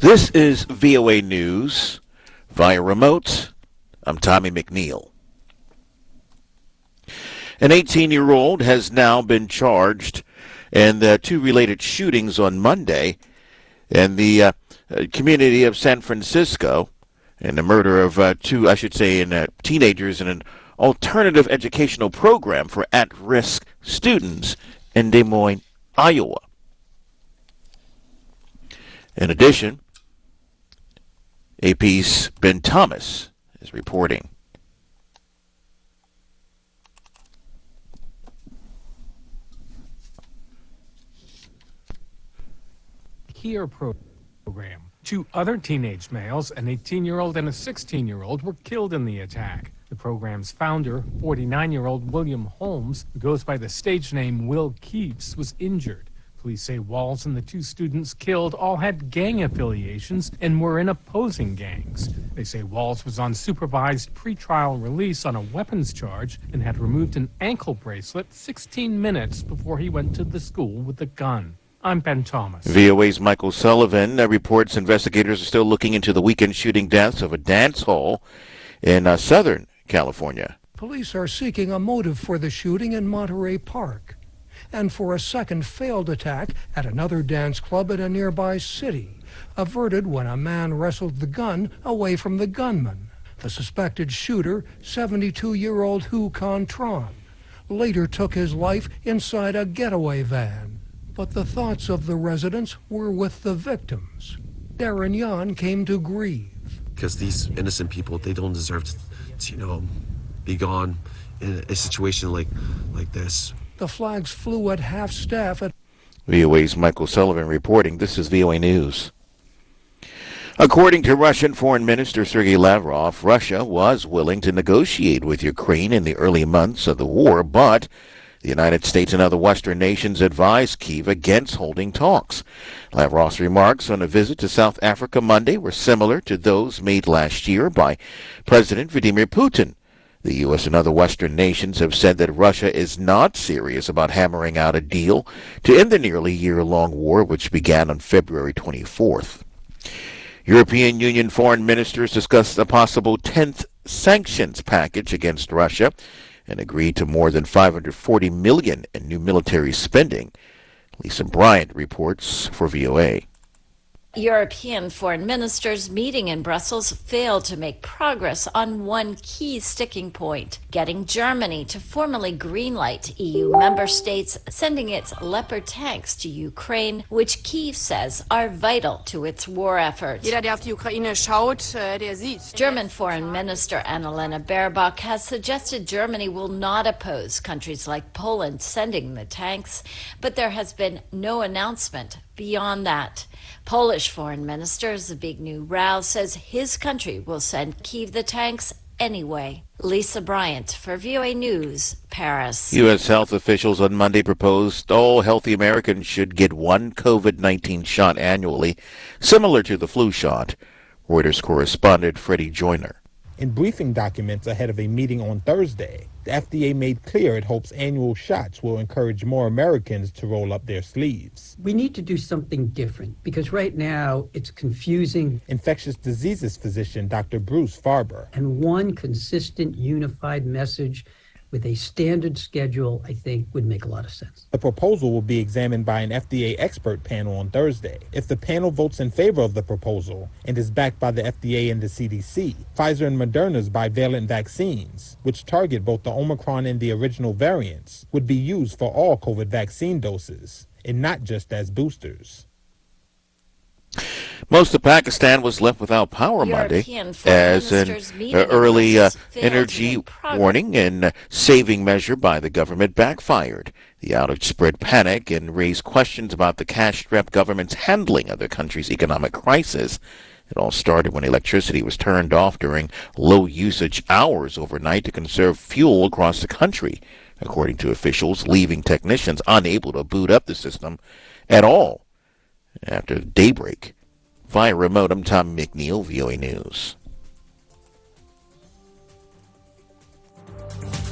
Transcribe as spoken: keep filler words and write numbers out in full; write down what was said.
This is V O A News. Via remote, I'm Tommy McNeil. An eighteen-year-old has now been charged in the two related shootings on Monday in the uh, community of San Francisco, and the murder of uh, two, I should say, in, uh, teenagers in an alternative educational program for at-risk students in Des Moines, Iowa. In addition, A P's Ben Thomas is reporting. HERE program. Two other teenage males, an eighteen-year-old and a sixteen-year-old, were killed in the attack. The program's founder, forty-nine-year-old William Holmes, who goes by the stage name Will Keeps, was injured. Police say Walls and the two students killed all had gang affiliations and were in opposing gangs. They say Walls was on supervised pretrial release on a weapons charge and had removed an ankle bracelet sixteen minutes before he went to the school with a gun. I'm Ben Thomas. V O A's Michael Sullivan uh, reports investigators are still looking into the weekend shooting deaths of a dance hall in uh, Southern California. Police are seeking a motive for the shooting in Monterey Park and for a second failed attack at another dance club in a nearby city, averted when a man wrestled the gun away from the gunman. The suspected shooter, seventy-two-year-old Hu Con Tron, later took his life inside a getaway van. But the thoughts of the residents were with the victims. Darren Yan came to grieve. Because these innocent people, they don't deserve to, to you know, be gone in a situation like, like this. The flags flew at half-staff at V O A's Michael Sullivan reporting. This is V O A News. According to Russian Foreign Minister Sergei Lavrov, Russia was willing to negotiate with Ukraine in the early months of the war, but the United States and other Western nations advised Kyiv against holding talks. Lavrov's remarks on a visit to South Africa Monday were similar to those made last year by President Vladimir Putin. The U S and other Western nations have said that Russia is not serious about hammering out a deal to end the nearly year-long war, which began on February twenty-fourth. European Union foreign ministers discussed a possible tenth sanctions package against Russia and agreed to more than five hundred forty million dollars in new military spending. Lisa Bryant reports for V O A. European foreign ministers meeting in Brussels failed to make progress on one key sticking point, getting Germany to formally greenlight E U member states sending its Leopard tanks to Ukraine, which Kyiv says are vital to its war effort. German Foreign Minister Annalena Baerbock has suggested Germany will not oppose countries like Poland sending the tanks, but there has been no announcement beyond that. Polish Foreign Minister Zbigniew Rau says his country will send Kyiv the tanks anyway. Lisa Bryant for V O A News, Paris. U S health officials on Monday proposed all healthy Americans should get one COVID nineteen shot annually, similar to the flu shot. Reuters correspondent Freddie Joyner. In briefing documents ahead of a meeting on Thursday, the F D A made clear it hopes annual shots will encourage more Americans to roll up their sleeves. We need to do something different because right now it's confusing. Infectious diseases physician Doctor Bruce Farber. And one consistent, unified message with a standard schedule, I think, would make a lot of sense. The proposal will be examined by an F D A expert panel on Thursday. If the panel votes in favor of the proposal and is backed by the F D A and the C D C, Pfizer and Moderna's bivalent vaccines, which target both the Omicron and the original variants, would be used for all COVID vaccine doses and not just as boosters. Most of Pakistan was left without power Monday as an uh, early uh, energy warning and uh, saving measure by the government backfired. The outage spread panic and raised questions about the cash-strapped government's handling of the country's economic crisis. It all started when electricity was turned off during low-usage hours overnight to conserve fuel across the country, according to officials, leaving technicians unable to boot up the system at all after daybreak. Via remote, I'm Tom McNeil, V O A News.